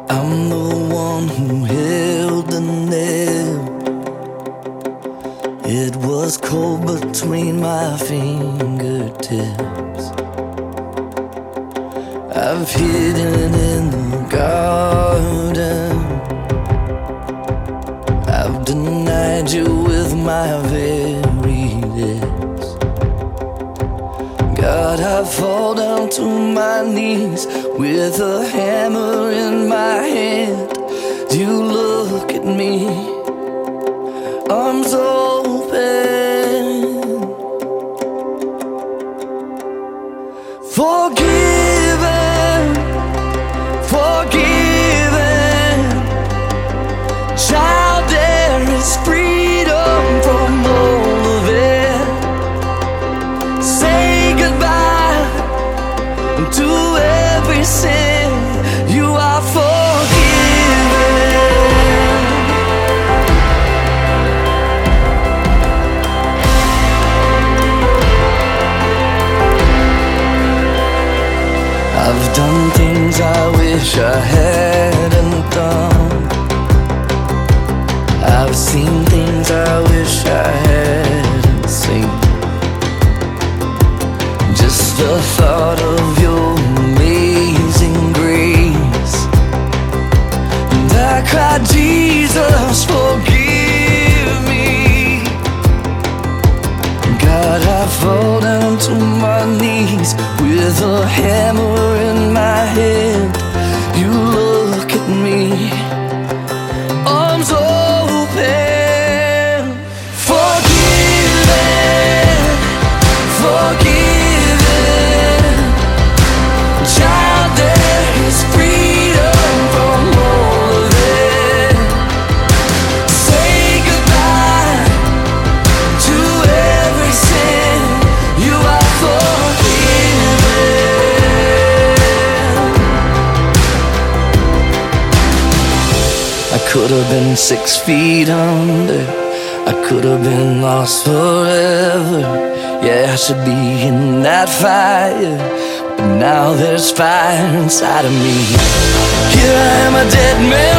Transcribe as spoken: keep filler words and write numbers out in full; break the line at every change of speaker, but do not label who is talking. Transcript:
I'm the one who held the nail. It was cold between my fingertips. I've hidden in the garden. I've denied you with my very lips. God, I fall down to my knees with a hammer in my hand. You look at me, arms open, forgiven, forgiven. Child, there is freedom from all of it. Say goodbye to every sin. You are forgiven. I've done things I wish I hadn't done. I've seen things I wish I hadn't seen. Just the thought of your amazing grace, and I cried, Jesus, forgive me. God, I fall down to my knees with a hammer in my hand. You look at me, arms open, forgiven, forgiven. Child, there is freedom from all of it. Say goodbye to every sin. You are forgiven. I could have been six feet under. I could have been lost forever. Yeah, I should be in that fire, but now there's fire inside of me. Here I am, a dead man